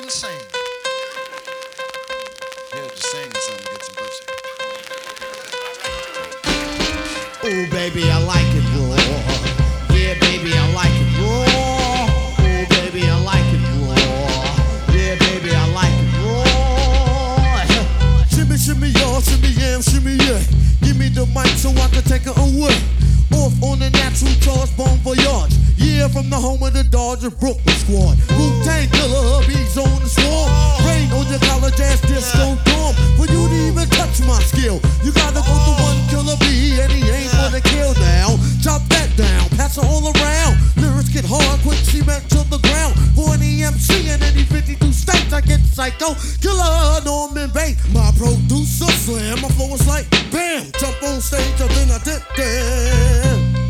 even sing. Yeah, just sing or something to get some pussy. Ooh, baby, I like it raw. Yeah, baby, I like it raw. Ooh, baby, I like it raw. Yeah, baby, I like it raw. Shimmy, shimmy, y'all, shimmy, yam, shimmy, yeah. Give me the mic so I can take it away. Off on the natural charge, Bon Voyage. Yeah, from the home of the Dodger Brooklyn squad. Wu-Tang Killer, bees on the swarm. Rain on your college ass disco dorm. For you to even touch my skill, you gotta go to one killer bee, and he ain't gonna kill now. Chop that down, pass it all around. Lyrics get hard, quick cement to the ground. For any MC in any 52 states, I get psycho. Killer, Norman Bates, my producer slam. My flow is like bam, jump on stage, and then I did that.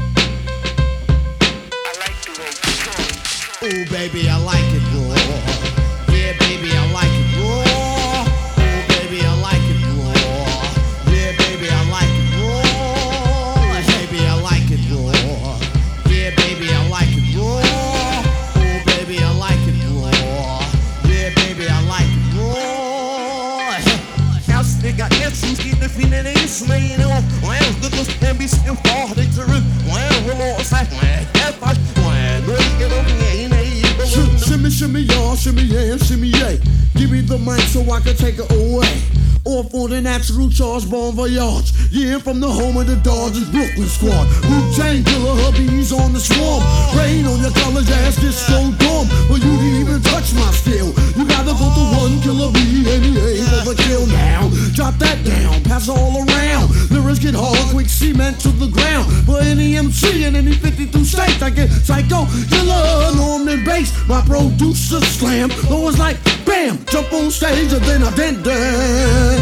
Ooh, baby, I like it raw. Yeah, baby, I like it raw. Ooh, baby, I like it raw. Yeah, baby, I like it raw. Baby, I like it raw. Yeah, baby, I like it raw. Ooh, baby, I like it raw. Yeah, baby, I like it raw. House nigga, essence, get the feeling is made off. Well, the good can be still far, they true. Well, we're all side, well, I get over here, shimmy, shimmy, y'all, shimmy, yeah, shimmy, yeah. Give me the mic so I can take it away. Off on the natural charge, Bon Voyage. Yeah, from the home of the Dodgers Brooklyn squad. Wu-Tang Killer, hubbies on the swarm. Rain on your college ass disco dorm. For you to even touch my skill, you gotta go to one killer bee, and he ain't gonna kill now. Drop that down, pass it all around. Lyrics get hard, quick cement to the ground. For any MC in any 52 states, I get psycho, killer, Norman Bates. My producer slam, always like bam, jump on stage and then I did that.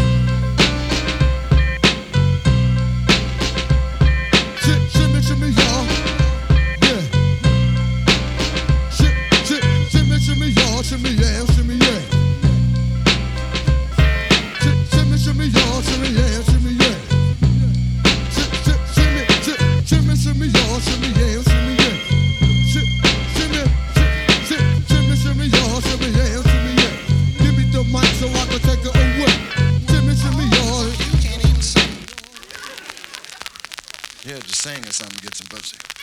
Shimmy, shimmy, y'all, yeah. Shimmy, shimmy, y'all, shimmy, yeah, shimmy, yeah. Shimmy, shimmy, y'all, shimmy, yeah, shimmy, yeah. Shimmy, shimmy, y'all, shimmy, yeah, shimmy, yeah. Shimmy, y'all, shimmy, yeah, shimmy, yeah. Give me the mic so I can take it away. Shimmy, y'all. You can't even sing. Yeah, just sing or something to get some pussy.